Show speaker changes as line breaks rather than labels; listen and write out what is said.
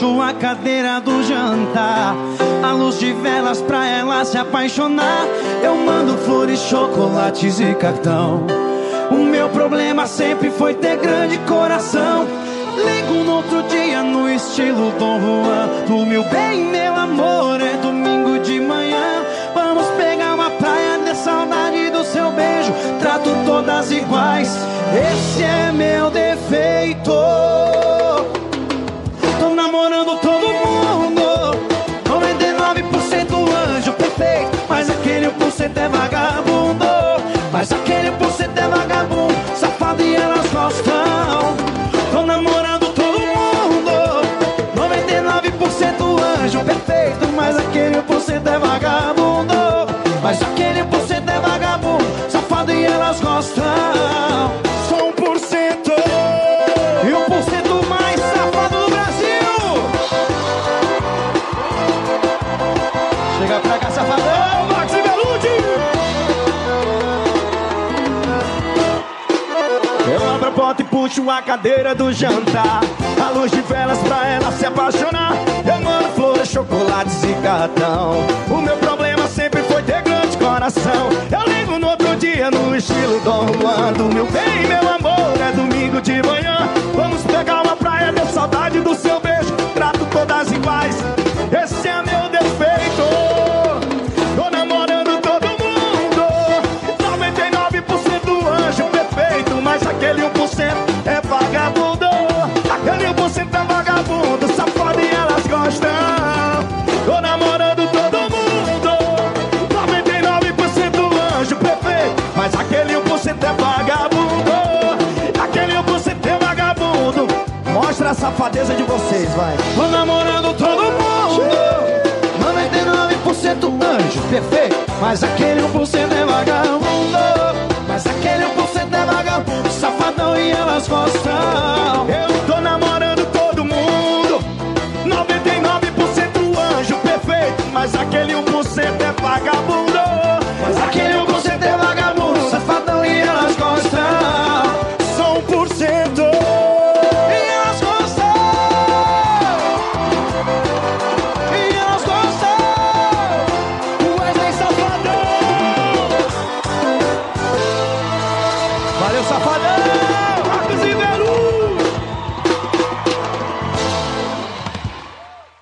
puxo a cadeira do jantar, a luz de velas pra ela se apaixonar. Eu mando flores, chocolates e cartão. O meu problema sempre foi ter grande coração. Ligo no outro dia no estilo Dom Juan. Do meu bem, meu amor, é domingo de manhã. Vamos pegar uma praia, de saudade do seu beijo. Trato todas iguais, esse é meu defeito. Tô namorando todo mundo, 99% anjo perfeito, mas aquele 1% é vagabundo. Mas aquele 1% é vagabundo, safado e elas gostam. Tô namorando todo mundo, 99% anjo perfeito, mas aquele 1% é vagabundo. Mas aquele 1% é vagabundo, safado e elas gostam. Sou 1% e 1% mais safado do Brasil. Chega pra cá, safadão, Max e Velude. Eu abro a porta e puxo a cadeira do jantar, a luz de velas pra ela se apaixonar. Eu mando flores, chocolates e cartão. O meu problema sempre foi ter grande coração. Eu ligo no outro dia no estilo Dom Juan. Do meu bem, meu amor, é domingo de manhã. Vamos pegar uma praia, ter saudade do seu beijo. Trato todas iguais, esse é meu defeito. Tô namorando todo mundo, 99% anjo perfeito, mas aquele 1% é vagabundo. Aquele 1% é vagabundo, safado e elas gostam. Tô namorando todo mundo, 99% anjo perfeito, mas aquele 1% é vagabundo. Aquele 1% é vagabundo. Mostra a safadeza de vocês, vai. Tô namorando todo mundo, 99% anjo perfeito, mas aquele 1% é vagabundo. Mas aquele 1% é vagabundo, safadão e elas gostam.